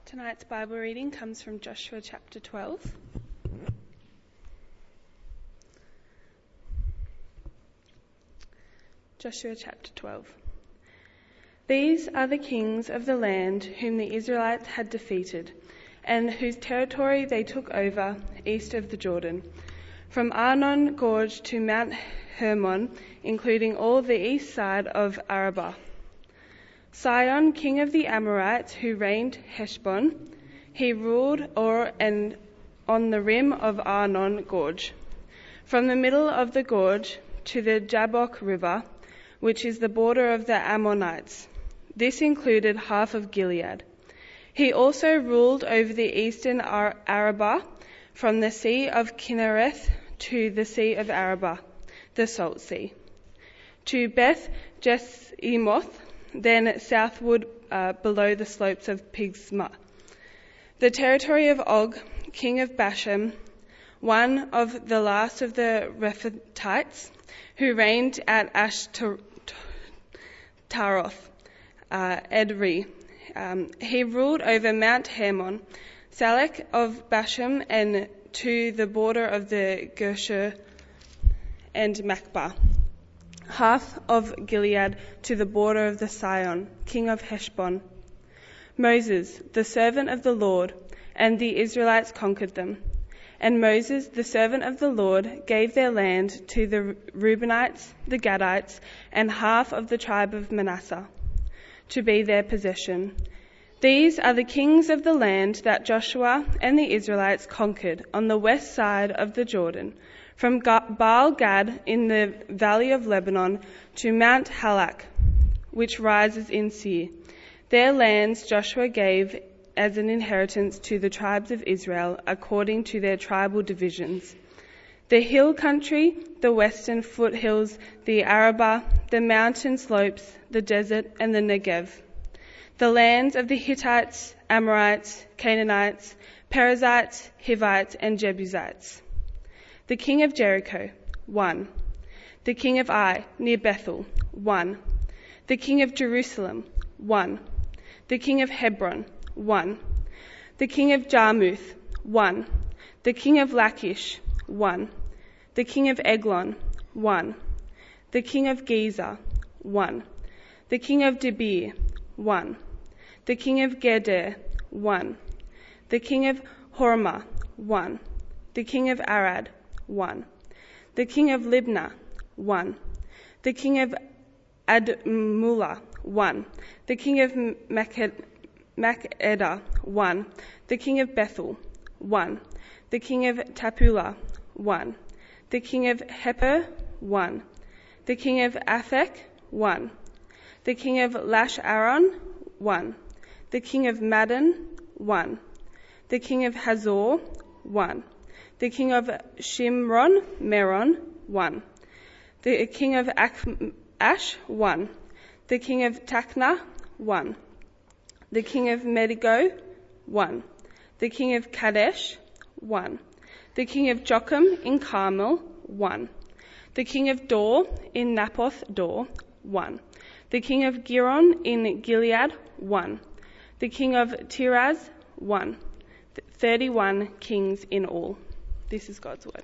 Tonight's Bible reading comes from Joshua chapter 12. Joshua chapter 12. These are the kings of the land whom the Israelites had defeated, and whose territory they took over east of the Jordan, from Arnon Gorge to Mount Hermon, including all the east side of Arabah. Sihon, king of the Amorites, who reigned Heshbon, he ruled Or and on the rim of Arnon Gorge, from the middle of the gorge to the Jabbok River, which is the border of the Ammonites. This included half of Gilead. He also ruled over the eastern Arabah, from the Sea of Kinnereth to the Sea of Arabah, the Salt Sea, to Beth Jesimoth, then southward below the slopes of Pisgah. The territory of Og, king of Bashan, one of the last of the Rephaites, who reigned at Ashtaroth, Edrei. He ruled over Mount Hermon, Salek of Bashan, and to the border of the Geshur and Machbah. Half of Gilead to the border of the Sihon, king of Heshbon. Moses, the servant of the Lord, and the Israelites conquered them. And Moses, the servant of the Lord, gave their land to the Reubenites, the Gadites, and half of the tribe of Manasseh, to be their possession. These are the kings of the land that Joshua and the Israelites conquered on the west side of the Jordan, from Baal Gad in the valley of Lebanon to Mount Halak, which rises in Seir. Their lands Joshua gave as an inheritance to the tribes of Israel according to their tribal divisions: the hill country, the western foothills, the Arabah, the mountain slopes, the desert, and the Negev. The lands of the Hittites, Amorites, Canaanites, Perizzites, Hivites, and Jebusites. The king of Jericho, 1. The king of Ai, near Bethel, 1. The king of Jerusalem, 1. The king of Hebron, 1. The king of Jarmuth, 1. The king of Lachish, 1. The king of Eglon, 1. The king of Gezer, 1. The king of Debir, 1. The king of Geder, 1. The king of Hormah, 1. The king of Arad, 1. The king of Libnah, 1. The king of Admullah, 1. The king of Makkedah, 1. The king of Bethel, 1. The king of Tappuah, 1. The king of Hepher, 1. The king of Aphek, 1. The king of Lash-Aron, 1. The king of Madon, 1. The king of Hazor, 1. The king of Shimron, Meron, 1. The king of Ash, 1. The king of Taknah, 1. The king of Megiddo, 1. The king of Kadesh, 1. The king of Jochim in Carmel, 1. The king of Dor in Naphoth Dor, 1. The king of Giron in Gilead, 1. The king of Tiraz, 1. 31 kings in all. This is God's word.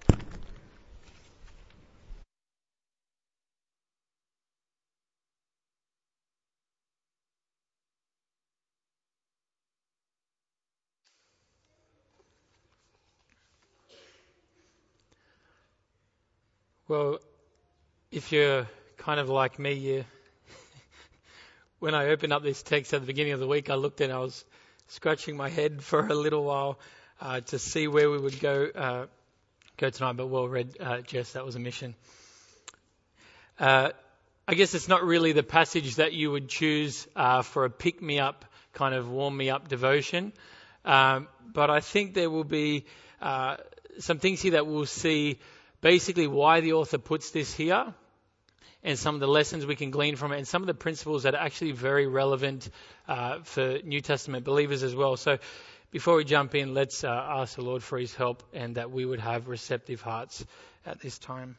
Well, if you're kind of like me, when I opened up this text at the beginning of the week, I looked and I was scratching my head for a little while to see where we would go tonight. But well read, Jess. That was a mission. I guess it's not really the passage that you would choose for a pick-me-up, kind of warm-me-up devotion. But I think there will be some things here that we'll see basically why the author puts this here, and some of the lessons we can glean from it, and some of the principles that are actually very relevant for New Testament believers as well. So before we jump in, let's ask the Lord for his help and that we would have receptive hearts at this time.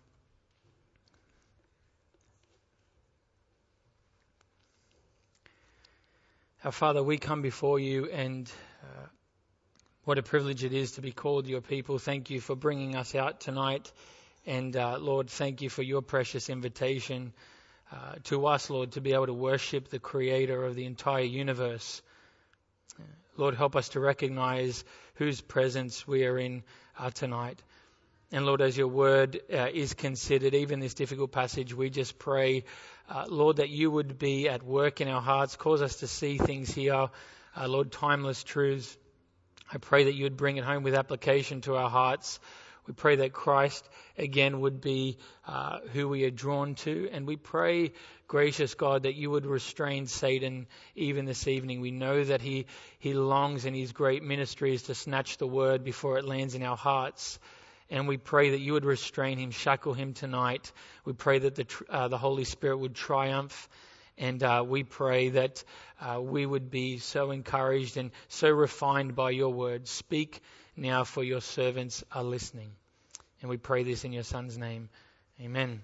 Our Father, we come before you, and what a privilege it is to be called your people. Thank you for bringing us out tonight. And Lord, thank you for your precious invitation to us, Lord, to be able to worship the Creator of the entire universe. Lord, help us to recognize whose presence we are in tonight. And Lord, as your word is considered, even this difficult passage, we just pray, Lord, that you would be at work in our hearts, cause us to see things here, Lord, timeless truths. I pray that you would bring it home with application to our hearts. We pray that Christ, again, would be who we are drawn to. And we pray, gracious God, that you would restrain Satan even this evening. We know that he longs in his great ministry is to snatch the word before it lands in our hearts. And we pray that you would restrain him, shackle him tonight. We pray that the Holy Spirit would triumph. And we pray that we would be so encouraged and so refined by your word. Speak now, for your servants are listening. And we pray this in your Son's name. Amen.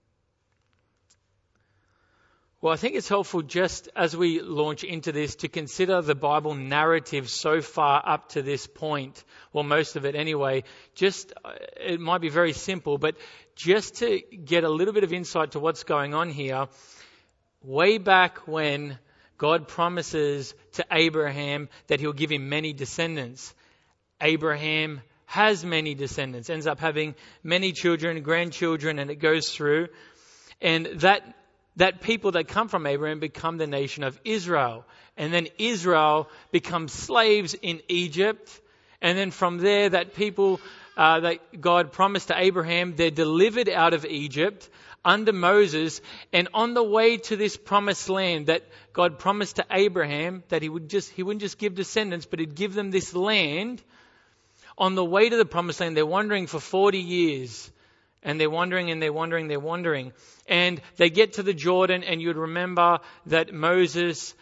Well, I think it's helpful just as we launch into this to consider the Bible narrative so far up to this point. Well, most of it anyway. It might be very simple, but just to get a little bit of insight to what's going on here. Way back when God promises to Abraham that he'll give him many descendants. Abraham has many descendants, ends up having many children, grandchildren, and it goes through. And that people that come from Abraham become the nation of Israel. And then Israel becomes slaves in Egypt. And then from there, that people that God promised to Abraham, they're delivered out of Egypt under Moses. And on the way to this promised land that God promised to Abraham, that he wouldn't just give descendants, but he'd give them this land. On the way to the promised land, they're wandering for 40 years. And they're wandering and they're wandering. And they get to the Jordan, and you'd remember that Moses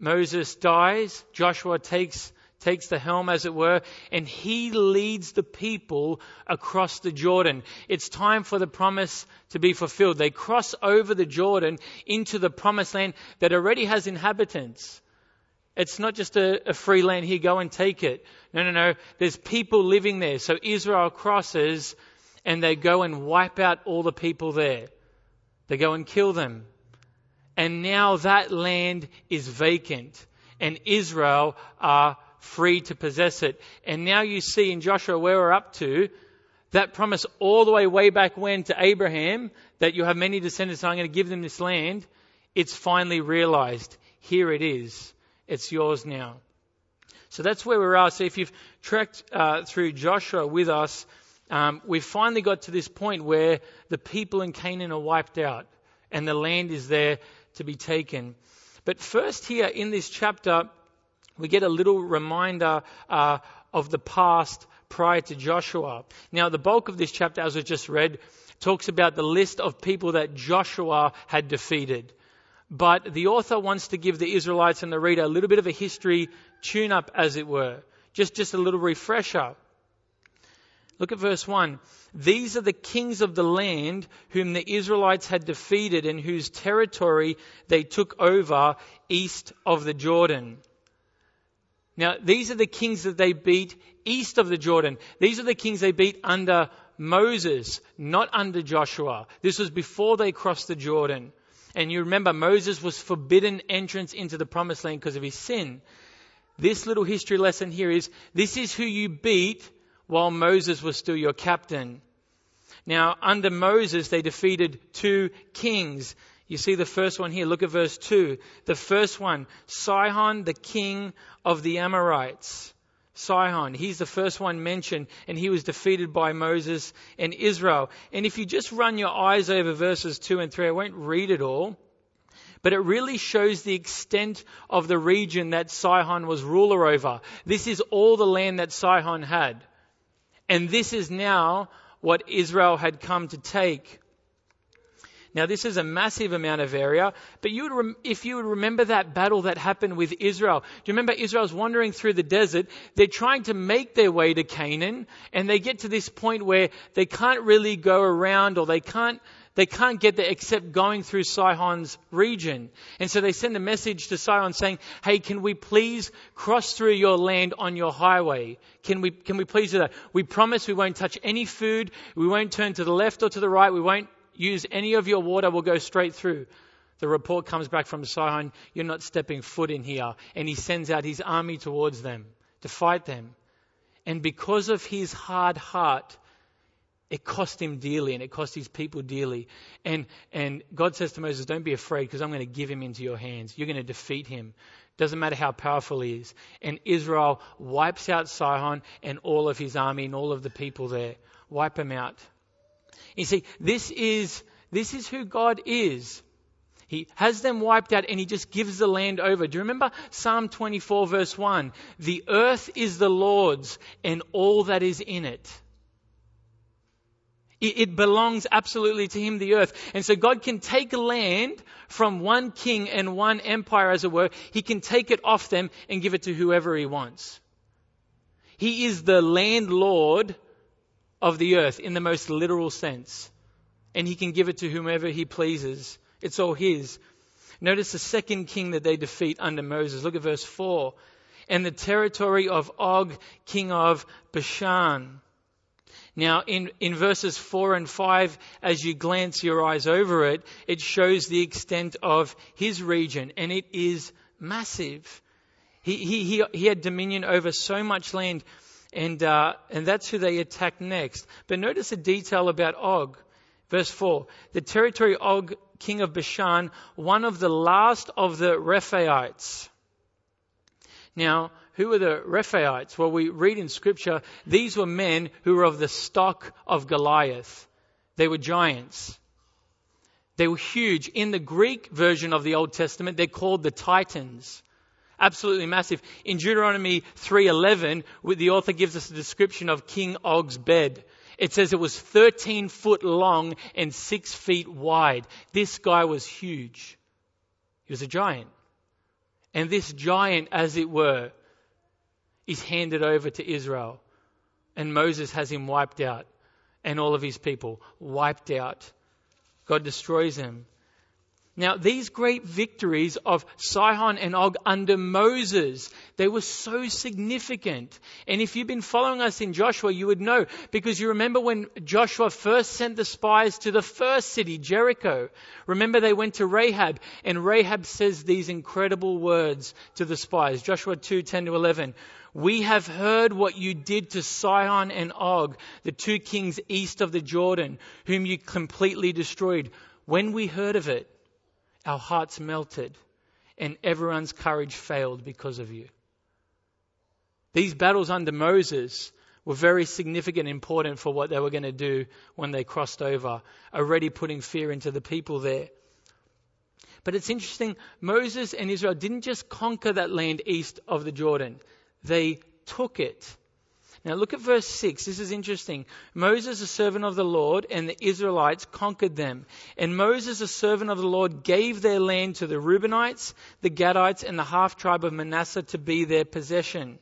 dies. Joshua takes the helm, as it were, and he leads the people across the Jordan. It's time for the promise to be fulfilled. They cross over the Jordan into the promised land that already has inhabitants. It's not just a free land, here, go and take it. No. There's people living there. So Israel crosses, and they go and wipe out all the people there. They go and kill them. And now that land is vacant, and Israel are free to possess it. And now you see in Joshua where we're up to, that promise all the way back when to Abraham, that you have many descendants and I'm going to give them this land, it's finally realized. Here it is. It's yours now. So that's where we're at. So if you've trekked through Joshua with us, we've finally got to this point where the people in Canaan are wiped out and the land is there to be taken. But first here in this chapter, we get a little reminder of the past prior to Joshua. Now, the bulk of this chapter, as I just read, talks about the list of people that Joshua had defeated. But the author wants to give the Israelites and the reader a little bit of a history tune-up, as it were. Just a little refresher. Look at verse 1. These are the kings of the land whom the Israelites had defeated and whose territory they took over east of the Jordan. Now, these are the kings that they beat east of the Jordan. These are the kings they beat under Moses, not under Joshua. This was before they crossed the Jordan. And you remember, Moses was forbidden entrance into the promised land because of his sin. This little history lesson here is, this is who you beat while Moses was still your captain. Now, under Moses, they defeated 2 kings. You see the first one here. Look at verse 2. The first one, Sihon, the king of the Amorites. Sihon, he's the first one mentioned, and he was defeated by Moses and Israel. And if you just run your eyes over verses 2 and 3, I won't read it all, but it really shows the extent of the region that Sihon was ruler over. This is all the land that Sihon had. And this is now what Israel had come to take. Now, this is a massive amount of area, but if you would remember that battle that happened with Israel. Do you remember Israel's wandering through the desert? They're trying to make their way to Canaan, and they get to this point where they can't really go around, or they can't They can't get there except going through Sihon's region. And so they send a message to Sihon saying, hey, can we please cross through your land on your highway? Can we please do that? We promise we won't touch any food. We won't turn to the left or to the right. We won't use any of your water. We'll go straight through. The report comes back from Sihon, you're not stepping foot in here. And he sends out his army towards them to fight them. And because of his hard heart, it cost him dearly, and it cost his people dearly. And God says to Moses, don't be afraid, because I'm going to give him into your hands. You're going to defeat him. Doesn't matter how powerful he is. And Israel wipes out Sihon and all of his army and all of the people there. Wipe them out. You see, this is who God is. He has them wiped out and he just gives the land over. Do you remember Psalm 24 verse 1? The earth is the Lord's and all that is in it. It belongs absolutely to him, the earth. And so God can take a land from one king and one empire, as it were. He can take it off them and give it to whoever he wants. He is the landlord of the earth in the most literal sense. And he can give it to whomever he pleases. It's all his. Notice the second king that they defeat under Moses. Look at verse 4. And the territory of Og, king of Bashan. Now, in verses 4 and 5, as you glance your eyes over it, it shows the extent of his region, and it is massive. He had dominion over so much land, and that's who they attacked next. But notice a detail about Og. Verse 4, the territory Og, king of Bashan, one of the last of the Rephaites. Now, who were the Rephaites? Well, we read in Scripture, these were men who were of the stock of Goliath. They were giants. They were huge. In the Greek version of the Old Testament, they're called the Titans. Absolutely massive. In Deuteronomy 3:11, the author gives us a description of King Og's bed. It says it was 13 foot long and 6 feet wide. This guy was huge. He was a giant. And this giant, as it were, is handed over to Israel. And Moses has him wiped out. And all of his people wiped out. God destroys them. Now, these great victories of Sihon and Og under Moses, they were so significant. And if you've been following us in Joshua, you would know, because you remember when Joshua first sent the spies to the first city, Jericho. Remember, they went to Rahab, and Rahab says these incredible words to the spies. Joshua 2:10-11. We have heard what you did to Sihon and Og, the two kings east of the Jordan, whom you completely destroyed. When we heard of it, our hearts melted and everyone's courage failed because of you. These battles under Moses were very significant and important for what they were going to do when they crossed over, already putting fear into the people there. But it's interesting, Moses and Israel didn't just conquer that land east of the Jordan. They took it. Now look at verse 6. This is interesting. Moses, a servant of the Lord, and the Israelites conquered them. And Moses, a servant of the Lord, gave their land to the Reubenites, the Gadites, and the half-tribe of Manasseh to be their possession.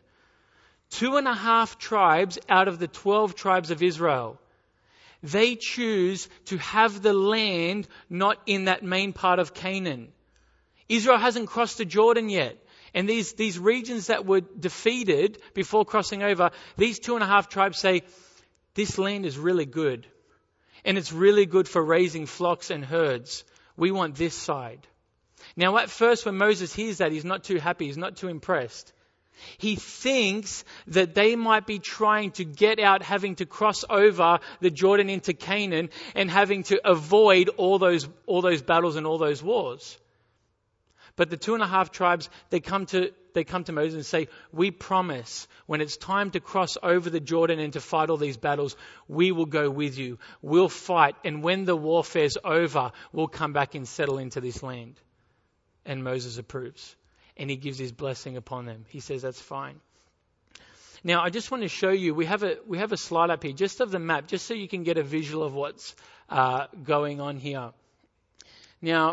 2.5 tribes out of the 12 tribes of Israel. They choose to have the land not in that main part of Canaan. Israel hasn't crossed the Jordan yet. And these regions that were defeated before crossing over, these 2.5 tribes say, this land is really good. And it's really good for raising flocks and herds. We want this side. Now at first when Moses hears that, he's not too happy. He's not too impressed. He thinks that they might be trying to get out, having to cross over the Jordan into Canaan and having to avoid all those battles and all those wars. But the 2.5 tribes, they come to Moses and say, we promise when it's time to cross over the Jordan and to fight all these battles, we will go with you. We'll fight. And when the warfare's over, we'll come back and settle into this land. And Moses approves. And he gives his blessing upon them. He says, that's fine. Now, I just want to show you, we have a slide up here just of the map, just so you can get a visual of what's going on here. Now,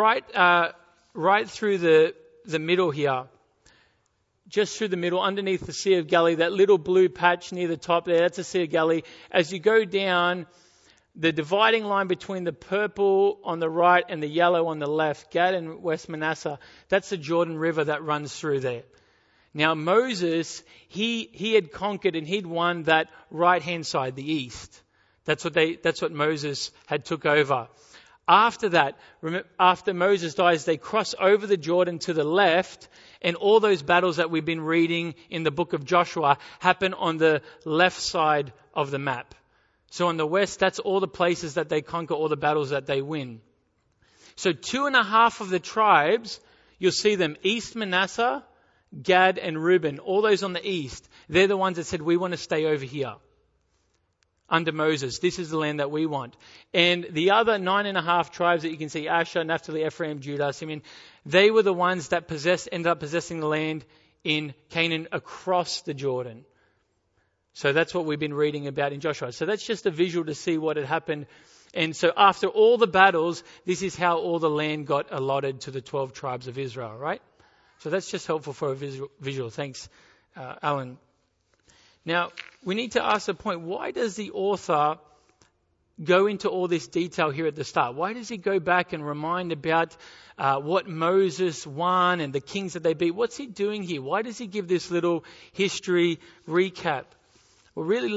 right through the middle here, just through the middle, underneath the Sea of Galilee, that little blue patch near the top there, that's the Sea of Galilee. As you go down, the dividing line between the purple on the right and the yellow on the left, Gad and West Manasseh, that's the Jordan River that runs through there. Now Moses, he had conquered and he'd won that right-hand side, the east. That's what Moses had took over. After that, after Moses dies, they cross over the Jordan to the left, and all those battles that we've been reading in the book of Joshua happen on the left side of the map. So on the west, that's all the places that they conquer, all the battles that they win. So 2.5 of the tribes, you'll see them, East Manasseh, Gad and Reuben, all those on the east, they're the ones that said, we want to stay over here. Under Moses, this is the land that we want. And the other 9.5 tribes that you can see, Asher, Naphtali, Ephraim, Judah, Simeon, they were the ones that ended up possessing the land in Canaan across the Jordan. So that's what we've been reading about in Joshua. So that's just a visual to see what had happened. And so after all the battles, this is how all the land got allotted to the 12 tribes of Israel, right? So that's just helpful for a visual. Thanks, Alan. Now, we need to ask the point, why does the author go into all this detail here at the start? Why does he go back and remind about what Moses won and the kings that they beat? What's he doing here? Why does he give this little history recap? What really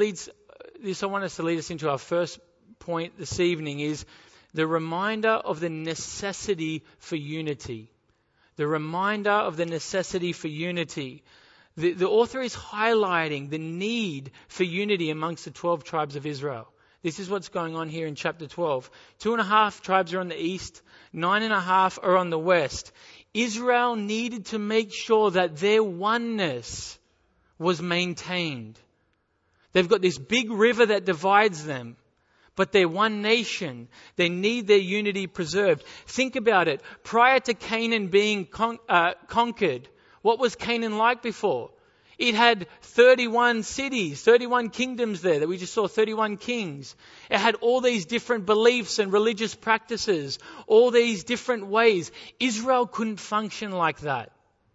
I want us to lead us into our first point this evening is the reminder of the necessity for unity. The reminder of the necessity for unity. The author is highlighting the need for unity amongst the 12 tribes of Israel. This is what's going on here in chapter 12. 2.5 tribes are on the east, 9.5 are on the west. Israel needed to make sure that their oneness was maintained. They've got this big river that divides them, but they're one nation. They need their unity preserved. Think about it. Prior to Canaan being conquered, what was Canaan like before? It had 31 cities, 31 kingdoms there that we just saw, 31 kings. It had all these different beliefs and religious practices, all these different ways. Israel couldn't function like that.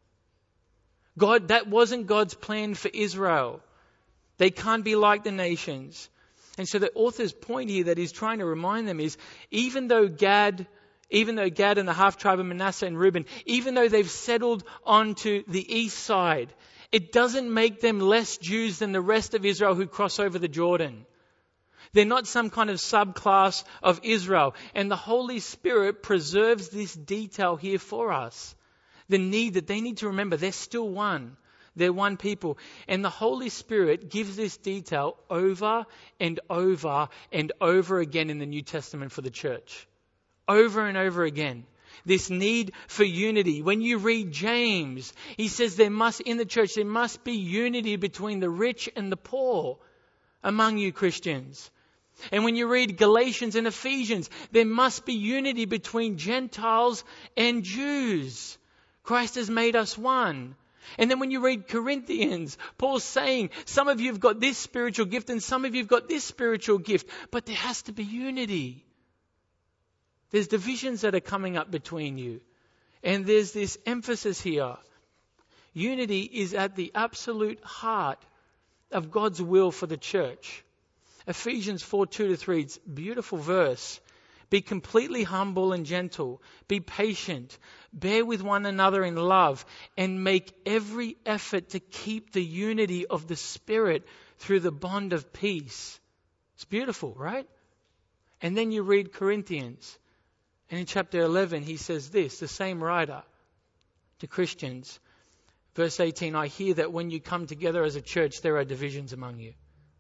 That wasn't God's plan for Israel. They can't be like the nations. And so the author's point here that he's trying to remind them is, even though Gad and the half tribe of Manasseh and Reuben, even though they've settled onto the east side, it doesn't make them less Jews than the rest of Israel who cross over the Jordan. They're not some kind of subclass of Israel. And the Holy Spirit preserves this detail here for us. The need that they need to remember they're still one. They're one people. And the Holy Spirit gives this detail over and over and over again in the New Testament for the church. Over and over again. This need for unity. When you read James, he says in the church, there must be unity between the rich and the poor among you Christians. And when you read Galatians and Ephesians, there must be unity between Gentiles and Jews. Christ has made us one. And then when you read Corinthians, Paul's saying, some of you have got this spiritual gift and some of you have got this spiritual gift, but there has to be unity. There's divisions that are coming up between you. And there's this emphasis here. Unity is at the absolute heart of God's will for the church. Ephesians 4:2-3, it's a beautiful verse. Be completely humble and gentle. Be patient. Bear with one another in love and make every effort to keep the unity of the Spirit through the bond of peace. It's beautiful, right? And then you read Corinthians. And in chapter 11, he says this, the same writer to Christians. Verse 18, I hear that when you come together as a church, there are divisions among you.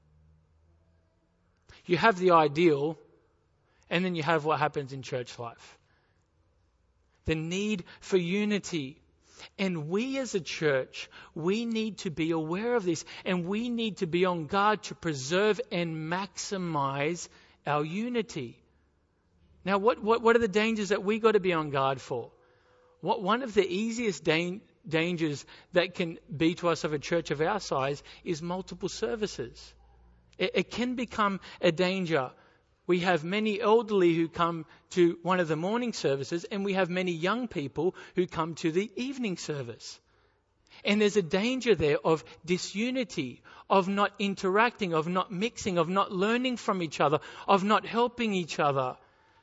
You have the ideal, and then you have what happens in church life. The need for unity. And we as a church, we need to be aware of this. And we need to be on guard to preserve and maximize our unity. Now, what are the dangers that we got to be on guard for? One of the easiest dangers that can be to us of a church of our size is multiple services. It can become a danger. We have many elderly who come to one of the morning services, and we have many young people who come to the evening service. And there's a danger there of disunity, of not interacting, of not mixing, of not learning from each other, of not helping each other.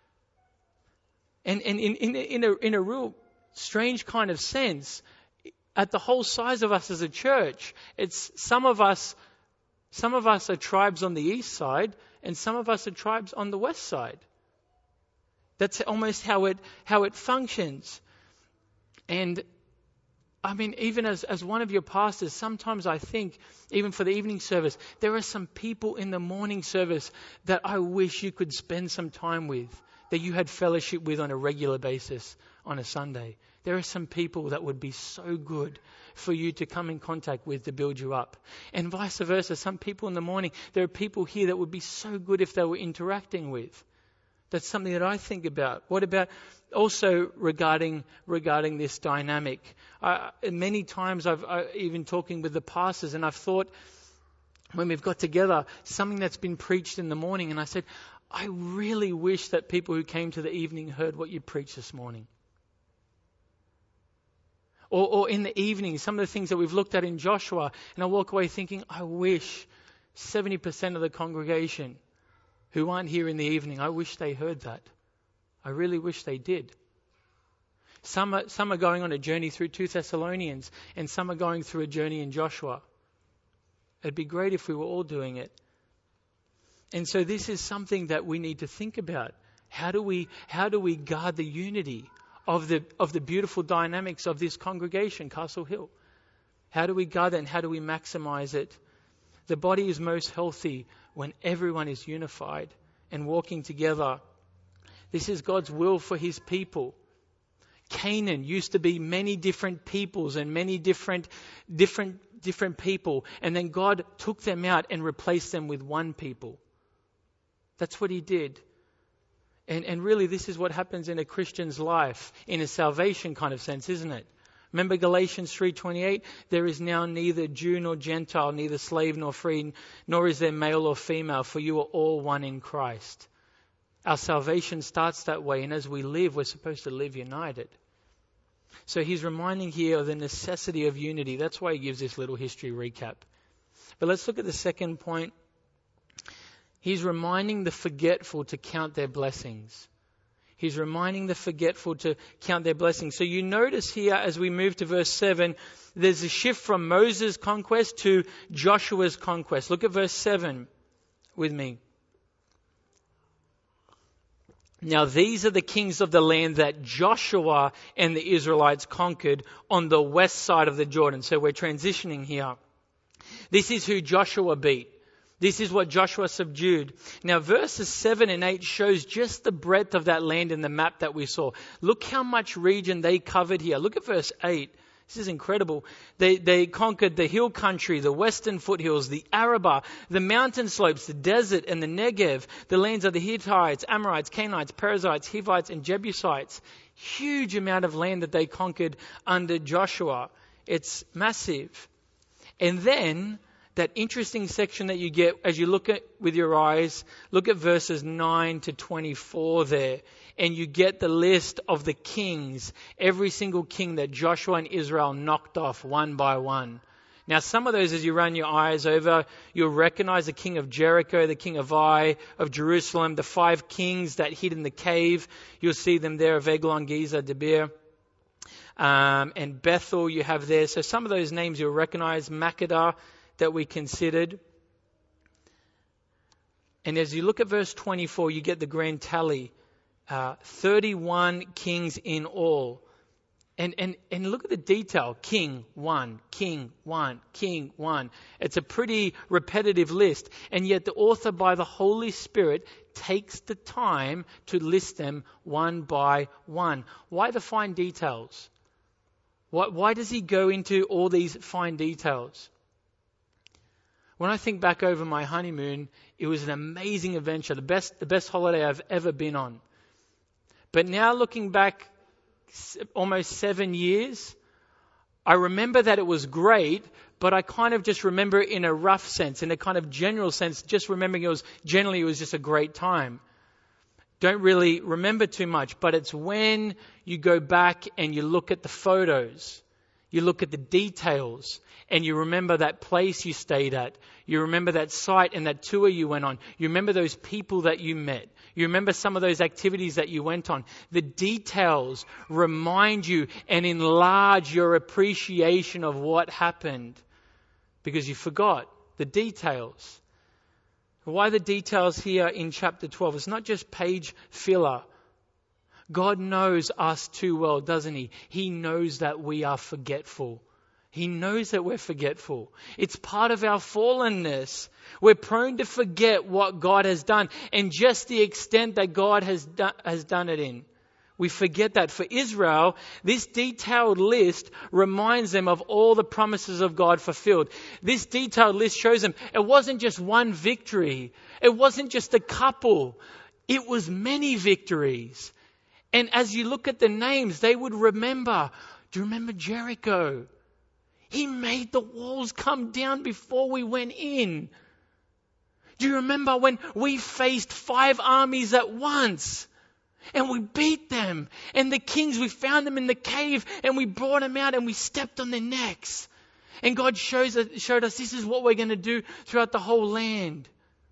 And in a real strange kind of sense, at the whole size of us as a church, it's some of us are tribes on the east side, and some of us are tribes on the west side. That's almost how it functions. And I mean, even as one of your pastors, sometimes I think, even for the evening service, there are some people in the morning service that I wish you could spend some time with, that you had fellowship with on a regular basis on a Sunday. There are some people that would be so good for you to come in contact with to build you up. And vice versa, some people in the morning, there are people here that would be so good if they were interacting with. That's something that I think about. What about also regarding this dynamic? Many times I've even talking with the pastors, and I've thought when we've got together something that's been preached in the morning, and I said, I really wish that people who came to the evening heard what you preached this morning. Or in the evening, some of the things that we've looked at in Joshua, and I walk away thinking, I wish 70% of the congregation who aren't here in the evening, I wish they heard that. I really wish they did. Some are going on a journey through 2 Thessalonians, and some are going through a journey in Joshua. It'd be great if we were all doing it. And so this is something that we need to think about. How do we guard the unity of the beautiful dynamics of this congregation, Castle Hill? How do we guard it, and how do we maximize it? The body is most healthy when everyone is unified and walking together. This is God's will for his people. Canaan used to be many different peoples and many different people, and then God took them out and replaced them with one people. That's what he did. And really this is what happens in a Christian's life, in a salvation kind of sense, isn't it? Remember Galatians 3:28, there is now neither Jew nor Gentile, neither slave nor free, nor is there male or female, for you are all one in Christ. Our salvation starts that way, and as we live, we're supposed to live united. So he's reminding here of the necessity of unity. That's why he gives this little history recap. But let's look at the second point. He's reminding the forgetful to count their blessings. He's reminding the forgetful to count their blessings. So you notice here as we move to verse 7, there's a shift from Moses' conquest to Joshua's conquest. Look at verse 7 with me. Now these are the kings of the land that Joshua and the Israelites conquered on the west side of the Jordan. So we're transitioning here. This is who Joshua beat. This is what Joshua subdued. Now verses 7 and 8 shows just the breadth of that land in the map that we saw. Look how much region they covered here. Look at verse 8. This is incredible. They conquered the hill country, the western foothills, the Arabah, the mountain slopes, the desert and the Negev, the lands of the Hittites, Amorites, Canaanites, Perizzites, Hivites and Jebusites. Huge amount of land that they conquered under Joshua. It's massive. And then that interesting section that you get as you look at with your eyes, look at verses 9 to 24 there. And you get the list of the kings, every single king that Joshua and Israel knocked off one by one. Now some of those, as you run your eyes over, you'll recognize the king of Jericho, the king of Ai, of Jerusalem, the 5 kings that hid in the cave. You'll see them there of Eglon, Gezer, Debir. And Bethel you have there. So some of those names you'll recognize. Makkedah that we considered. And as you look at verse 24, you get the grand tally. 31 kings in all. And look at the detail. King 1, king 1, king 1. It's a pretty repetitive list. And yet the author by the Holy Spirit takes the time to list them one by one. Why the fine details? Why does he go into all these fine details? When I think back over my honeymoon, it was an amazing adventure, the best holiday I've ever been on. But now looking back almost 7 years, I remember that it was great, but I kind of just remember it in a rough sense, in a kind of general sense, just remembering it was just a great time. Don't really remember too much, but it's when you go back and you look at the photos, You look at the details and you remember that place you stayed at. You remember that site and that tour you went on. You remember those people that you met. You remember some of those activities that you went on. The details remind you and enlarge your appreciation of what happened because you forgot the details. Why the details here in chapter 12? It's not just page filler. God knows us too well, doesn't He? He knows that we are forgetful. He knows that we're forgetful. It's part of our fallenness. We're prone to forget what God has done and just the extent that God has done it in. We forget that. For Israel, this detailed list reminds them of all the promises of God fulfilled. This detailed list shows them it wasn't just one victory. It wasn't just a couple. It was many victories. And as you look at the names, they would remember. Do you remember Jericho? He made the walls come down before we went in. Do you remember when we faced 5 armies at once? And we beat them. And the kings, we found them in the cave and we brought them out and we stepped on their necks. And God showed us this is what we're going to do throughout the whole land.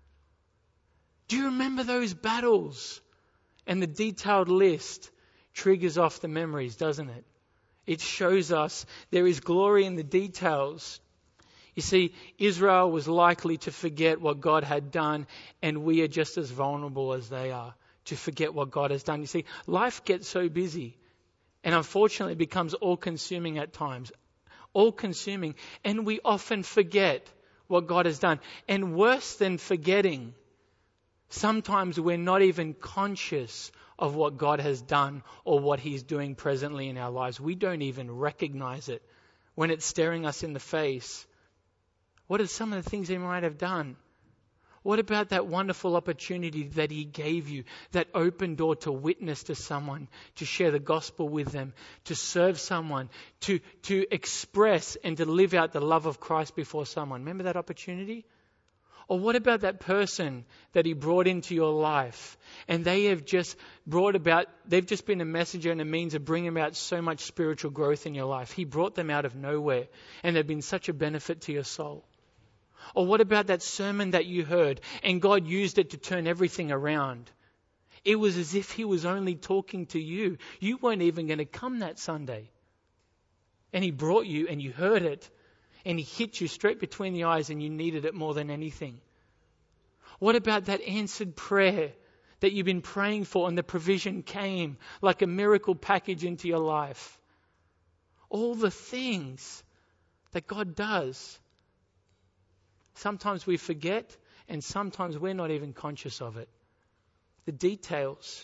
Do you remember those battles? And the detailed list triggers off the memories, doesn't it? It shows us there is glory in the details. You see, Israel was likely to forget what God had done, and we are just as vulnerable as they are to forget what God has done. You see, life gets so busy, and unfortunately it becomes all-consuming at times. All-consuming, and we often forget what God has done. And worse than forgetting, sometimes we're not even conscious of what God has done or what He's doing presently in our lives. We don't even recognize it when it's staring us in the face. What are some of the things He might have done? What about that wonderful opportunity that He gave you, that open door to witness to someone, to share the gospel with them, to serve someone, to express and to live out the love of Christ before someone? Remember that opportunity? Or what about that person that He brought into your life and they've just been a messenger and a means of bringing about so much spiritual growth in your life. He brought them out of nowhere and they've been such a benefit to your soul. Or what about that sermon that you heard and God used it to turn everything around? It was as if He was only talking to you. You weren't even going to come that Sunday. And He brought you and you heard it. And He hit you straight between the eyes and you needed it more than anything. What about that answered prayer that you've been praying for and the provision came like a miracle package into your life? All the things that God does. Sometimes we forget and sometimes we're not even conscious of it. The details.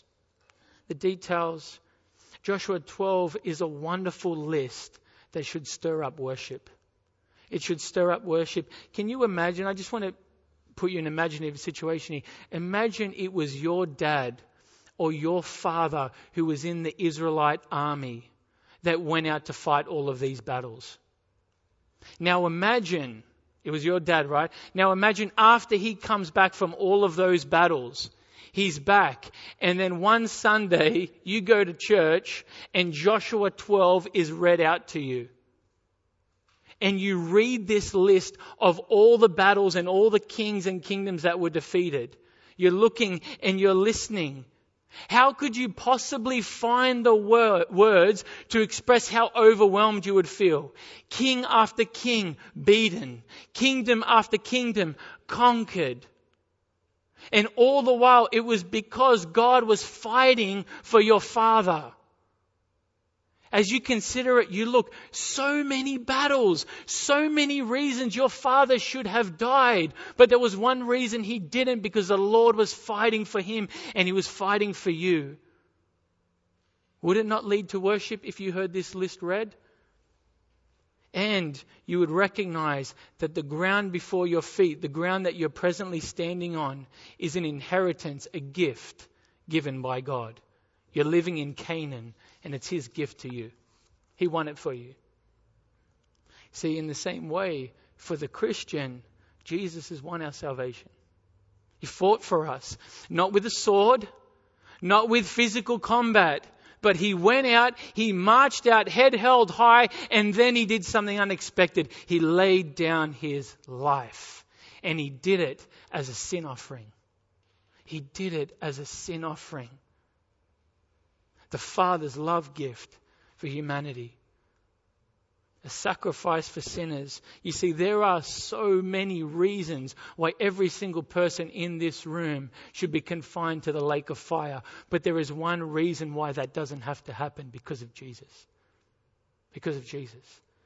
Joshua 12 is a wonderful list that should stir up worship. It should stir up worship. Can you imagine? I just want to put you in an imaginative situation here. Imagine it was your dad or your father who was in the Israelite army that went out to fight all of these battles. Now imagine, it was your dad, right? Now imagine after he comes back from all of those battles, he's back. And then one Sunday you go to church and Joshua 12 is read out to you. And you read this list of all the battles and all the kings and kingdoms that were defeated. You're looking and you're listening. How could you possibly find the words to express how overwhelmed you would feel? King after king beaten. Kingdom after kingdom conquered. And all the while it was because God was fighting for your father. As you consider it, you look, so many battles, so many reasons your father should have died. But there was one reason he didn't, because the Lord was fighting for him and He was fighting for you. Would it not lead to worship if you heard this list read? And you would recognize that the ground before your feet, the ground that you're presently standing on, is an inheritance, a gift given by God. You're living in Canaan, and it's His gift to you. He won it for you. See, in the same way, for the Christian, Jesus has won our salvation. He fought for us, not with a sword, not with physical combat, but he went out, he marched out, head held high, and then he did something unexpected. He laid down his life, and he did it as a sin offering. He did it as a sin offering. The Father's love gift for humanity. A sacrifice for sinners. You see, there are so many reasons why every single person in this room should be confined to the lake of fire. But there is one reason why that doesn't have to happen: because of Jesus. Because of Jesus.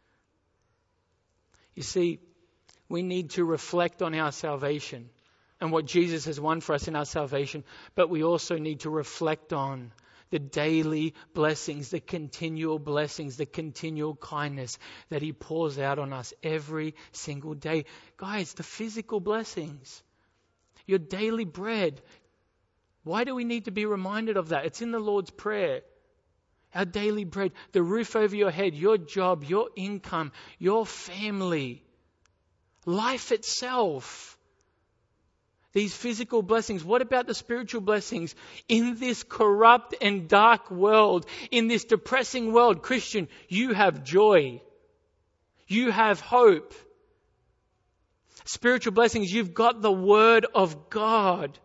You see, we need to reflect on our salvation and what Jesus has won for us in our salvation. But we also need to reflect on the daily blessings, the continual blessings, the continual kindness that he pours out on us every single day. Guys, the physical blessings, your daily bread. Why do we need to be reminded of that? It's in the Lord's Prayer. Our daily bread, the roof over your head, your job, your income, your family, life itself. These physical blessings. What about the spiritual blessings? In this corrupt and dark world, in this depressing world, Christian, you have joy. You have hope. Spiritual blessings, you've got the Word of God.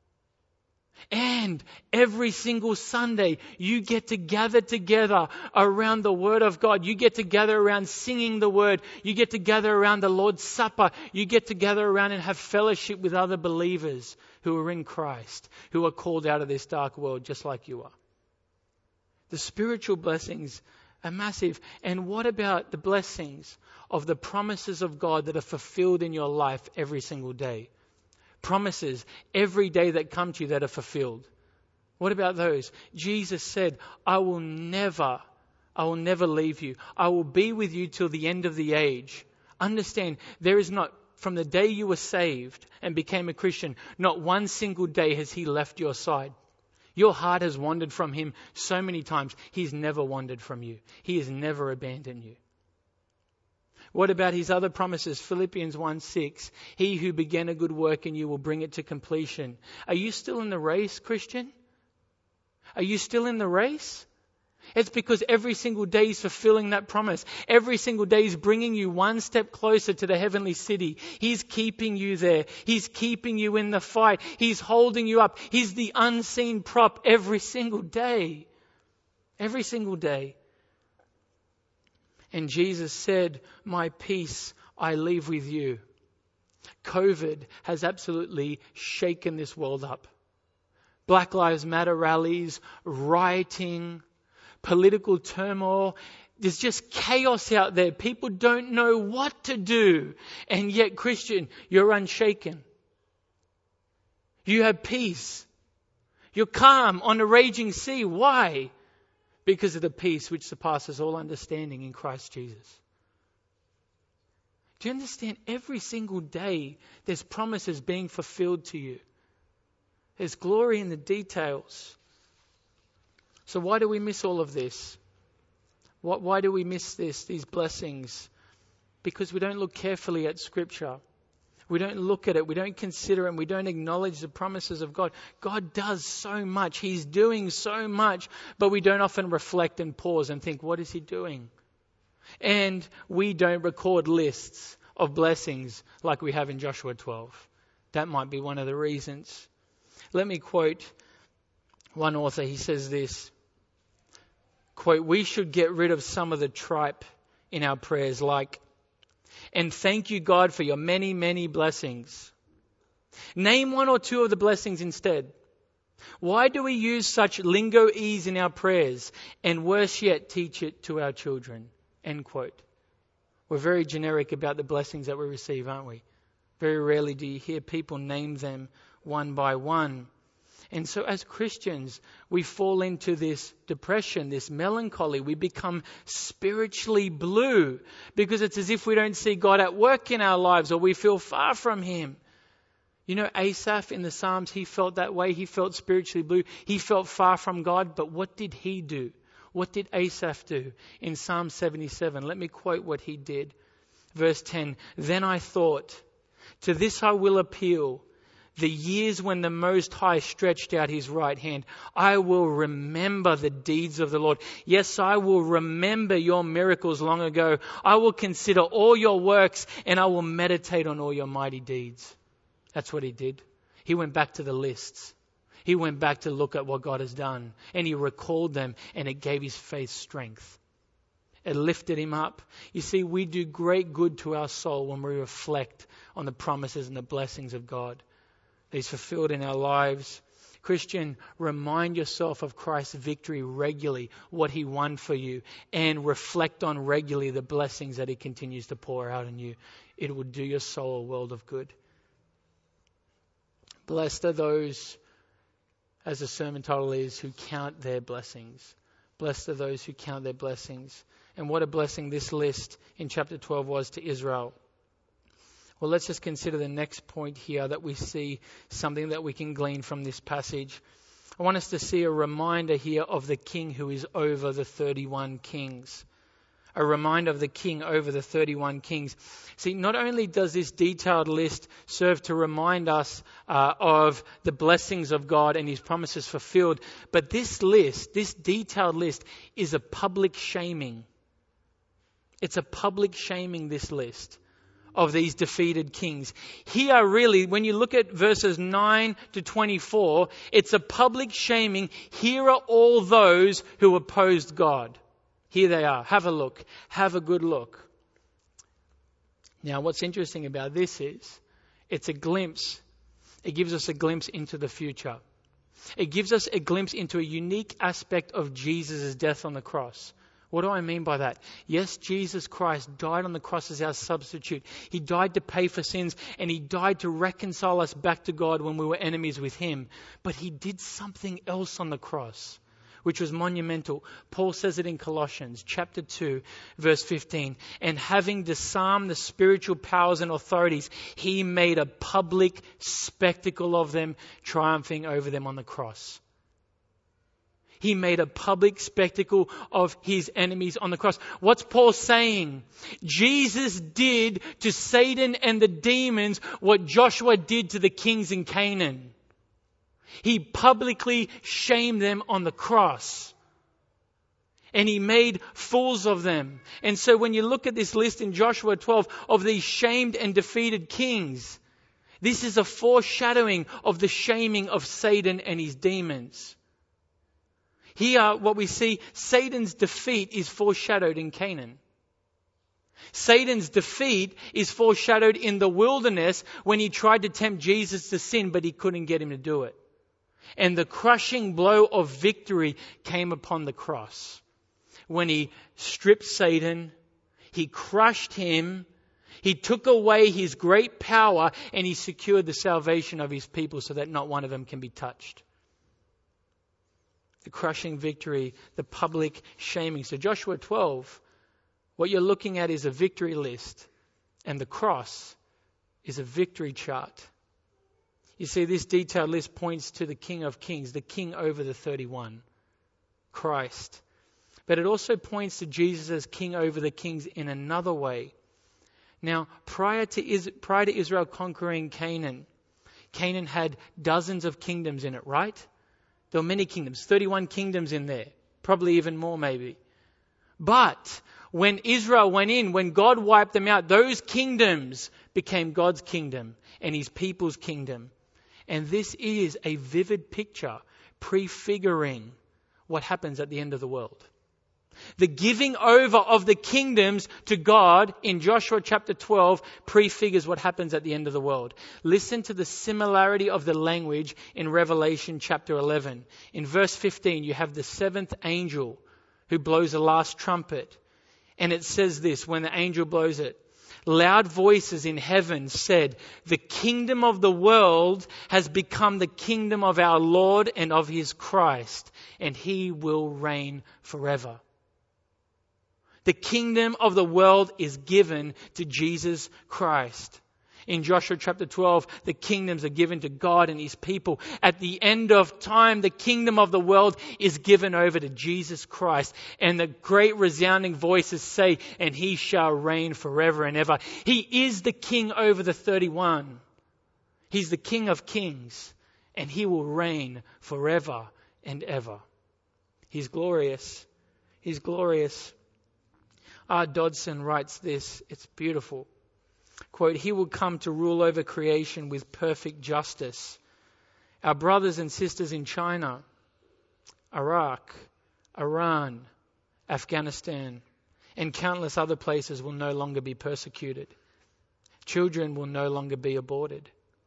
And every single Sunday, you get to gather together around the Word of God. You get to gather around singing the Word. You get to gather around the Lord's Supper. You get to gather around and have fellowship with other believers who are in Christ, who are called out of this dark world just like you are. The spiritual blessings are massive. And what about the blessings of the promises of God that are fulfilled in your life every single day? Promises every day that come to you that are fulfilled. What about those? Jesus said, I will never leave you. I will be with you till the end of the age. Understand, there is not, from the day you were saved and became a Christian, not one single day has he left your side. Your heart has wandered from him so many times. He's never wandered from you. He has never abandoned you. What about his other promises? Philippians 1:6. He who began a good work in you will bring it to completion. Are you still in the race, Christian? Are you still in the race? It's because every single day he's fulfilling that promise. Every single day he's bringing you one step closer to the heavenly city. He's keeping you there. He's keeping you in the fight. He's holding you up. He's the unseen prop every single day. Every single day. And Jesus said, my peace I leave with you. COVID has absolutely shaken this world up. Black Lives Matter rallies, rioting, political turmoil. There's just chaos out there. People don't know what to do. And yet, Christian, you're unshaken. You have peace. You're calm on a raging sea. Why? Because of the peace which surpasses all understanding in Christ Jesus. Do you understand? Every single day there's promises being fulfilled to you. There's glory in the details. So why do we miss all of this? Why do we miss these blessings? Because we don't look carefully at Scripture. We don't look at it. We don't consider it. We don't acknowledge the promises of God. God does so much. He's doing so much. But we don't often reflect and pause and think, what is he doing? And we don't record lists of blessings like we have in Joshua 12. That might be one of the reasons. Let me quote one author. He says this, quote, we should get rid of some of the tripe in our prayers like, and thank you, God, for your many, many blessings. Name one or two of the blessings instead. Why do we use such lingo-ese in our prayers and worse yet, teach it to our children? End quote. We're very generic about the blessings that we receive, aren't we? Very rarely do you hear people name them one by one. And so as Christians, we fall into this depression, this melancholy. We become spiritually blue because it's as if we don't see God at work in our lives or we feel far from him. You know, Asaph in the Psalms, he felt that way. He felt spiritually blue. He felt far from God. But what did he do? What did Asaph do in Psalm 77? Let me quote what he did. Verse 10, then I thought, to this I will appeal. the years when the Most High stretched out his right hand. I will remember the deeds of the Lord. Yes, I will remember your miracles long ago. I will consider all your works, and I will meditate on all your mighty deeds. That's what he did. He went back to the lists. He went back to look at what God has done, and he recalled them, and it gave his faith strength. It lifted him up. You see, we do great good to our soul when we reflect on the promises and the blessings of God that he's fulfilled in our lives. Christian, remind yourself of Christ's victory regularly, what he won for you, and reflect on regularly the blessings that he continues to pour out on you. It will do your soul a world of good. Blessed are those, as the sermon title is, who count their blessings. Blessed are those who count their blessings. And what a blessing this list in chapter 12 was to Israel. Well, let's just consider the next point here, that we see something that we can glean from this passage. I want us to see a reminder here of the king who is over the 31 kings. A reminder of the king over the 31 kings. See, not only does this detailed list serve to remind us of the blessings of God and his promises fulfilled, but this list, this detailed list, is a public shaming. It's a public shaming, this list of these defeated kings. Here really, when you look at verses 9 to 24, it's a public shaming. Here are all those who opposed God. Here they are. Have a look. Have a good look. Now, what's interesting about this is it's a glimpse. It gives us a glimpse into the future. It gives us a glimpse into a unique aspect of Jesus' death on the cross. What do I mean by that? Yes, Jesus Christ died on the cross as our substitute. He died to pay for sins, and he died to reconcile us back to God when we were enemies with him. But he did something else on the cross, which was monumental. Paul says it in Colossians chapter 2, verse 15. And having disarmed the spiritual powers and authorities, he made a public spectacle of them, triumphing over them on the cross. He made a public spectacle of his enemies on the cross. What's Paul saying? Jesus did to Satan and the demons what Joshua did to the kings in Canaan. He publicly shamed them on the cross. And he made fools of them. And so when you look at this list in Joshua 12 of these shamed and defeated kings, this is a foreshadowing of the shaming of Satan and his demons. Here, what we see, Satan's defeat is foreshadowed in Canaan. Satan's defeat is foreshadowed in the wilderness when he tried to tempt Jesus to sin, but he couldn't get him to do it. And the crushing blow of victory came upon the cross. When he stripped Satan, he crushed him, he took away his great power, and he secured the salvation of his people so that not one of them can be touched. The crushing victory, the public shaming. So Joshua 12, what you're looking at is a victory list, and the cross is a victory chart. You see, this detailed list points to the King of Kings, the King over the 31, Christ. But it also points to Jesus as King over the kings in another way. Now, prior to Israel conquering Canaan, Canaan had dozens of kingdoms in it, right? There were many kingdoms, 31 kingdoms in there, probably even more maybe. But when Israel went in, when God wiped them out, those kingdoms became God's kingdom and his people's kingdom. And this is a vivid picture prefiguring what happens at the end of the world. The giving over of the kingdoms to God in Joshua chapter 12 prefigures what happens at the end of the world. Listen to the similarity of the language in Revelation chapter 11. In verse 15, you have the seventh angel who blows the last trumpet. And it says this, when the angel blows it, loud voices in heaven said, "The kingdom of the world has become the kingdom of our Lord and of his Christ, and he will reign forever." The kingdom of the world is given to Jesus Christ. In Joshua chapter 12, the kingdoms are given to God and his people. At the end of time, the kingdom of the world is given over to Jesus Christ. And the great resounding voices say, "And he shall reign forever and ever." He is the king over the 31. He's the King of kings, and he will reign forever and ever. He's glorious. He's glorious. R. Dodson writes this. It's beautiful. Quote, he will come to rule over creation with perfect justice. Our brothers and sisters in China, Iraq, Iran, Afghanistan, and countless other places will no longer be persecuted. Children will no longer be aborted.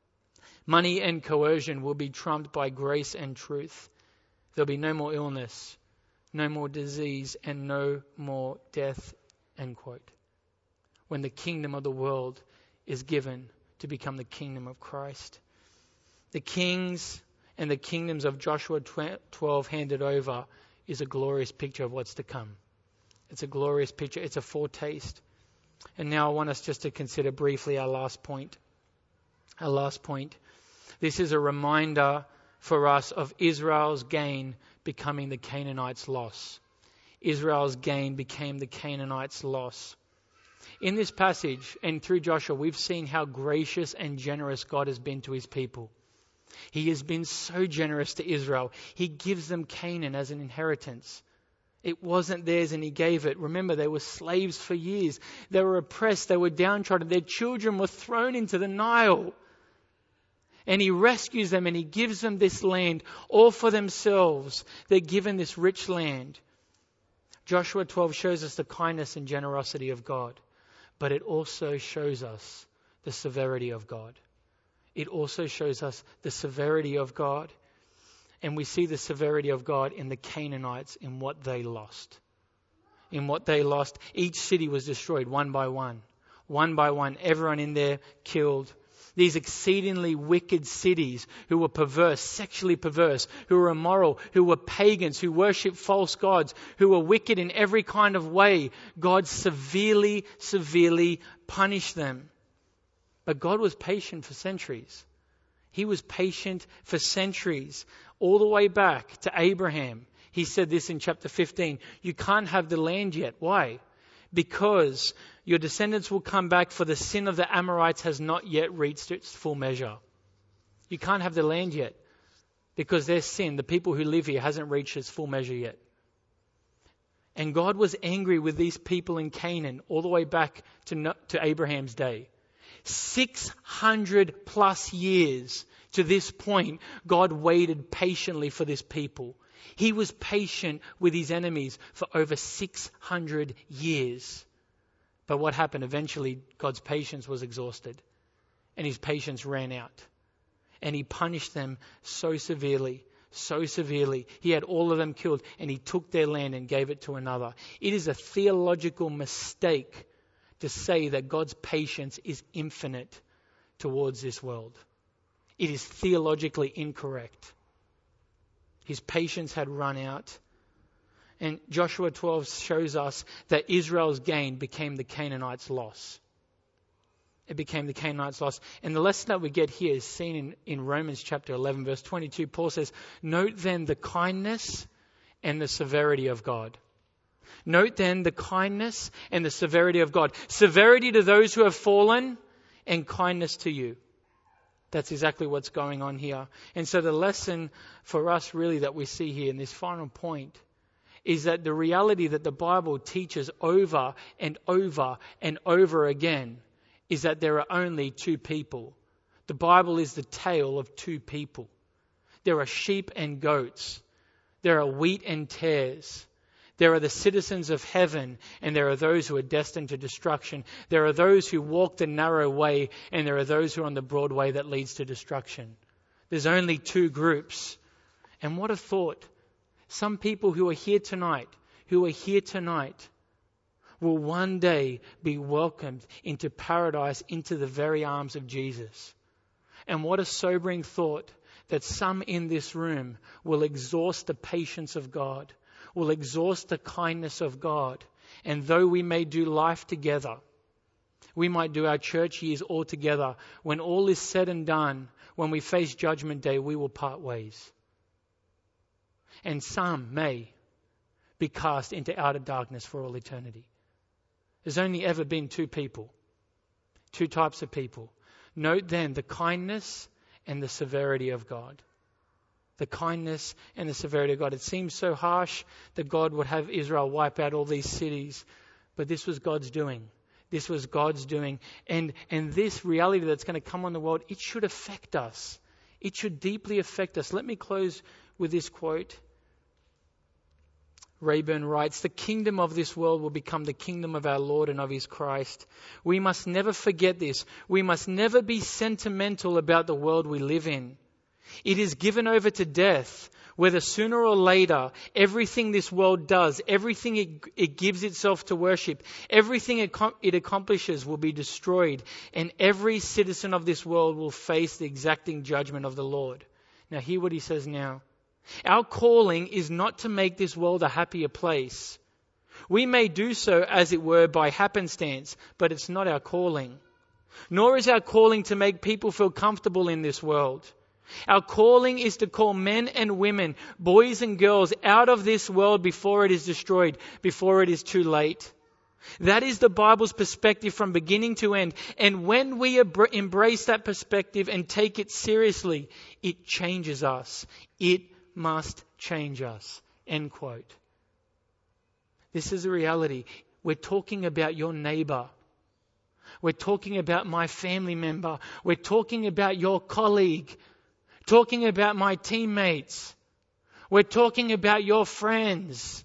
Money and coercion will be trumped by grace and truth. There'll be no more illness, no more disease, and no more death, end quote. When the kingdom of the world is given to become the kingdom of Christ. The kings and the kingdoms of Joshua 12 handed over is a glorious picture of what's to come. It's a glorious picture. It's a foretaste. And now I want us just to consider briefly our last point. Our last point. This is a reminder for us of Israel's gain becoming the Canaanites' loss. Israel's gain became the Canaanites' loss. In this passage and through Joshua, we've seen how gracious and generous God has been to his people. He has been so generous to Israel. He gives them Canaan as an inheritance. It wasn't theirs and he gave it. Remember, they were slaves for years. They were oppressed. They were downtrodden. Their children were thrown into the Nile. And he rescues them and he gives them this land all for themselves. They're given this rich land. Joshua 12 shows us the kindness and generosity of God. But it also shows us the severity of God. It also shows us the severity of God. And we see the severity of God in the Canaanites, in what they lost. In what they lost, each city was destroyed one by one. One by one, everyone in there killed. These exceedingly wicked cities who were perverse, sexually perverse, who were immoral, who were pagans, who worshipped false gods, who were wicked in every kind of way. God severely, severely punished them. But God was patient for centuries. He was patient for centuries, all the way back to Abraham. He said this in chapter 15, you can't have the land yet. Why? Because your descendants will come back, for the sin of the Amorites has not yet reached its full measure. You can't have the land yet because their sin, the people who live here, hasn't reached its full measure yet. And God was angry with these people in Canaan all the way back to Abraham's day. 600 plus years to this point, God waited patiently for this people. He was patient with his enemies for over 600 years. But what happened? Eventually, God's patience was exhausted and his patience ran out. And he punished them so severely, so severely. He had all of them killed and he took their land and gave it to another. It is a theological mistake to say that God's patience is infinite towards this world. It is theologically incorrect. His patience had run out. And Joshua 12 shows us that Israel's gain became the Canaanites' loss. It became the Canaanites' loss. And the lesson that we get here is seen in Romans chapter 11, verse 22. Paul says, note then the kindness and the severity of God. Note then the kindness and the severity of God. Severity to those who have fallen and kindness to you. That's exactly what's going on here. And so the lesson for us really that we see here in this final point is that the reality that the Bible teaches over and over and over again is that there are only two people. The Bible is the tale of two people. There are sheep and goats. There are wheat and tares. There are the citizens of heaven, and there are those who are destined to destruction. There are those who walk the narrow way, and there are those who are on the broad way that leads to destruction. There's only two groups. And what a thought. Some people who are here tonight, will one day be welcomed into paradise, into the very arms of Jesus. And what a sobering thought that some in this room will exhaust the patience of God, will exhaust the kindness of God. And though we may do life together, we might do our church years all together, when all is said and done, when we face Judgment Day, we will part ways. And some may be cast into outer darkness for all eternity. There's only ever been two people, two types of people. Note then the kindness and the severity of God. The kindness and the severity of God. It seems so harsh that God would have Israel wipe out all these cities, but this was God's doing. This was God's doing. And this reality that's going to come on the world, it should affect us. It should deeply affect us. Let me close with this quote. Rayburn writes, "The kingdom of this world will become the kingdom of our Lord and of his Christ. We must never forget this. We must never be sentimental about the world we live in. It is given over to death, whether sooner or later, everything this world does, everything it gives itself to worship, everything it accomplishes will be destroyed, and every citizen of this world will face the exacting judgment of the Lord." Now hear what he says now. Our calling is not to make this world a happier place. We may do so, as it were, by happenstance, but it's not our calling. Nor is our calling to make people feel comfortable in this world. Our calling is to call men and women, boys and girls, out of this world before it is destroyed, before it is too late. That is the Bible's perspective from beginning to end. And when we embrace that perspective and take it seriously, it changes us. It must change us. End quote. This is a reality. We're talking about your neighbor. We're talking about my family member. We're talking about your colleague. Talking about my teammates. We're talking about your friends.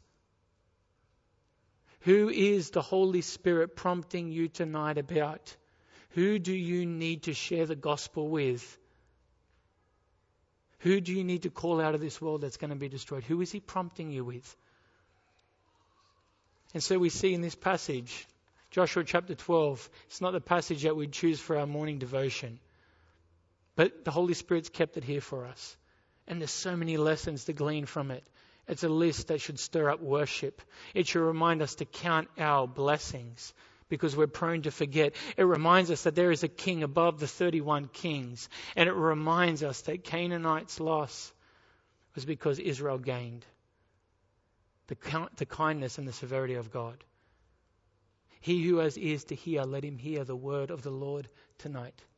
Who is the Holy Spirit prompting you tonight about? Who do you need to share the gospel with? Who do you need to call out of this world that's going to be destroyed? Who is he prompting you with? And so we see in this passage, Joshua chapter 12, it's not the passage that we choose for our morning devotion. But the Holy Spirit's kept it here for us. And there's so many lessons to glean from it. It's a list that should stir up worship. It should remind us to count our blessings, because we're prone to forget. It reminds us that there is a king above the 31 kings. And it reminds us that Canaanites' loss was because Israel gained. The kindness and the severity of God. He who has ears to hear, let him hear the word of the Lord tonight.